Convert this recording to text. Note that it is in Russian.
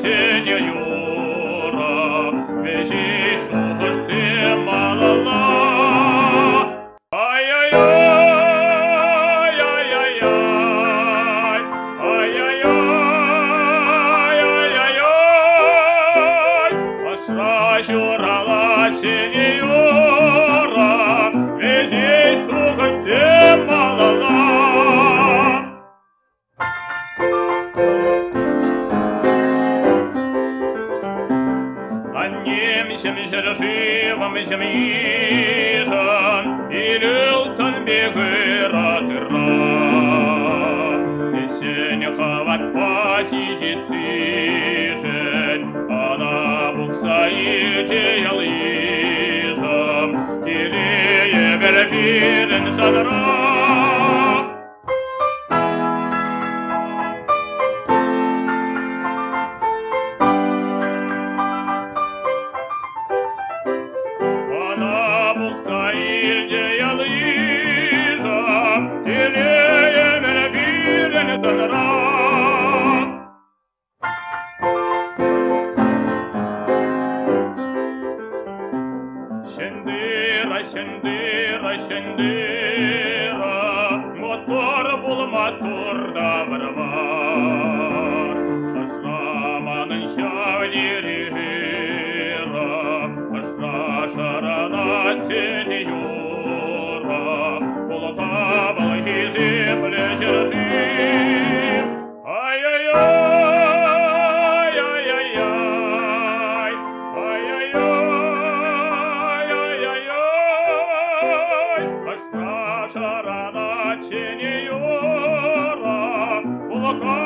тени юра, везей шухаш ты малала. Ай-яй-яй, ай-яй-яй, ай-яй-яй, ай-яй-яй, ашра журала тени юра, везей шухаш ты малала. Аннемсем жершивам земижан, и люлтан бегыра-тыра. Есень хават пасизицижен, ана букса илте ялыжам, кирее бербирен санра. Буксаильде ялыжа, телее мербирен танра. Шендыра, шендыра, шендыра, мотор бул матур да варвар. Ашраманын шавнирира, ашра шарана тени юра, бултабыл хизипле жершим. Ай-яй-яй, ай-яй-яй, ай-яй-яй, ай-яй-яй, ашра шарана тени юра, бултабыл